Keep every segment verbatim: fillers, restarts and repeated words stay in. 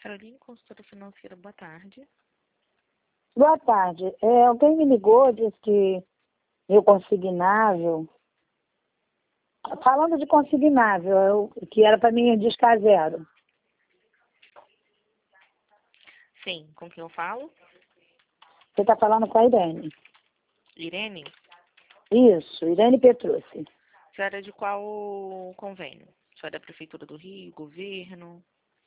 Caroline, consultora financeira, boa tarde. Boa tarde. É, alguém me ligou, disse que meu consignável, falando de consignável, eu, que era para mim discar zero. Sim, com quem eu falo? Você está falando com a Irene. Irene? Isso, Irene Petrucci. Senhora é de qual convênio? Senhora é da Prefeitura do Rio, governo?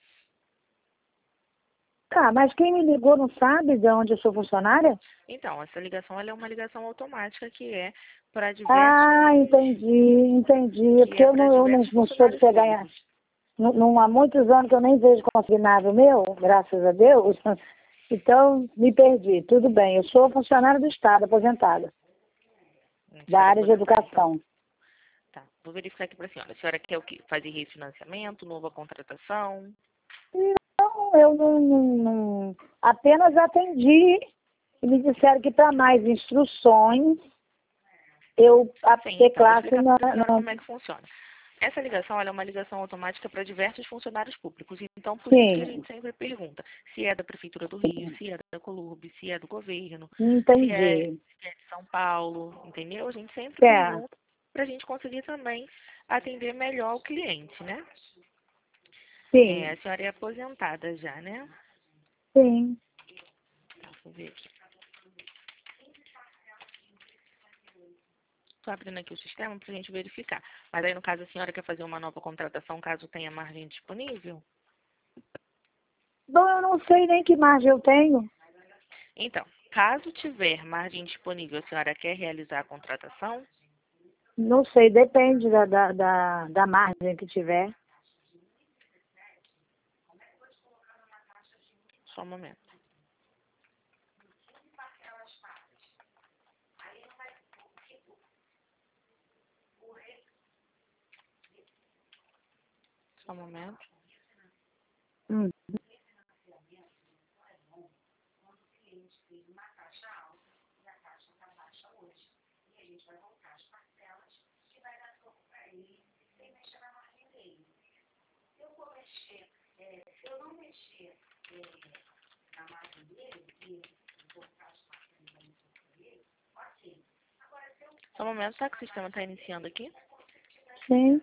Tá, mas quem me ligou não sabe de onde eu sou funcionária? Então, essa ligação ela é uma ligação automática que é para diversos... Ah, entendi, entendi. É Que porque é eu para não, eu não, diversos não sou de funcionários pegar... em- públicos. Não, não há muitos anos que eu nem vejo consignável meu, graças a Deus. Então, me perdi. Tudo bem, eu sou funcionária do Estado, aposentada, Hum, da senhora é área de aposentada, então. educação. Tá, vou verificar aqui para a senhora. A senhora quer o quê? Fazer refinanciamento, nova contratação? Não, eu não, não- não- apenas atendi e me disseram que para mais instruções eu Sim, ter então, vou classe explicar na, para a senhora na- como é que funciona. Essa ligação ela é uma ligação automática para diversos funcionários públicos. Então, por isso que a Sim, gente sempre pergunta se é da Prefeitura do Rio, se é da Colurb, se é do governo, se é, entendi. se é de São Paulo, entendeu? A gente sempre É, pergunta para a gente conseguir também atender melhor o cliente, né? É, sim, a senhora é aposentada já, né? sim. Tá, vou ver aqui. Estou abrindo aqui o sistema para a gente verificar. Mas aí, no caso, a senhora quer fazer uma nova contratação caso tenha margem disponível? Bom, eu não sei nem que margem eu tenho. Então, caso tiver margem disponível, a senhora quer realizar a contratação? Não sei, depende da, da, da, da margem que tiver. Só um momento. Só um momento. Hum. Só um momento, só que o sistema está iniciando aqui. Sim.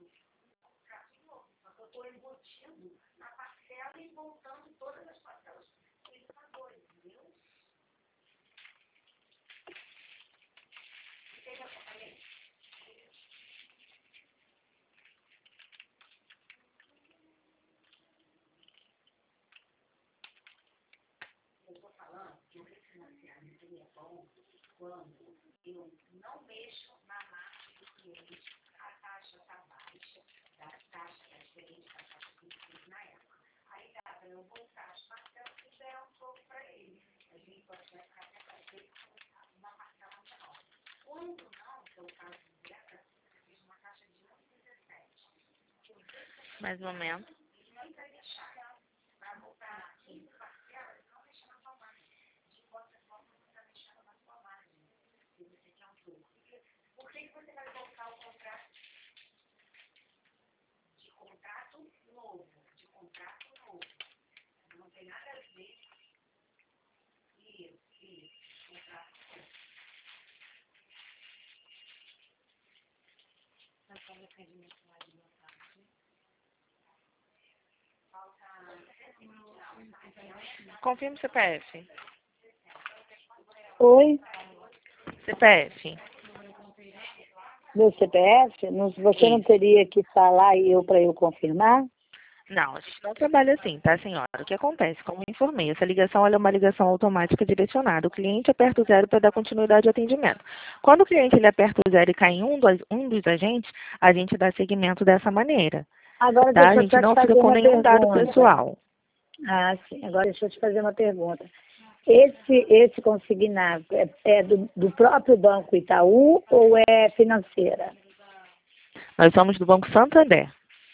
Mais um momento. Confirme o C P F. Oi, C P F. meu C P F, não- você não Isso. teria que falar e eu para eu confirmar? Não, a gente não trabalha assim, tá, senhora? O que acontece? Como eu informei, essa ligação ela é uma ligação automática direcionada. O cliente aperta o zero para dar continuidade ao atendimento. Quando o cliente ele aperta o zero e cai em um dos, um dos agentes, a gente dá seguimento dessa maneira, Agora tá? A deixa eu gente só te não fica fazer com uma nenhum dado pergunta. pessoal. Ah, sim. Agora deixa eu te fazer uma pergunta. Esse, esse consignado é, é do, do próprio Banco Itaú ou é financeira? Nós somos do Banco Santander.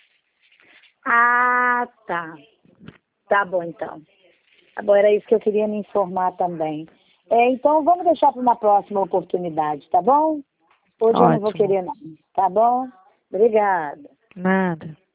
Ah, tá. Tá bom, então. Tá bom, era isso que eu queria me informar também. É, então, vamos deixar para uma próxima oportunidade, tá bom? Hoje eu não vou Ótimo. querer, não. Tá bom? Obrigada. Nada.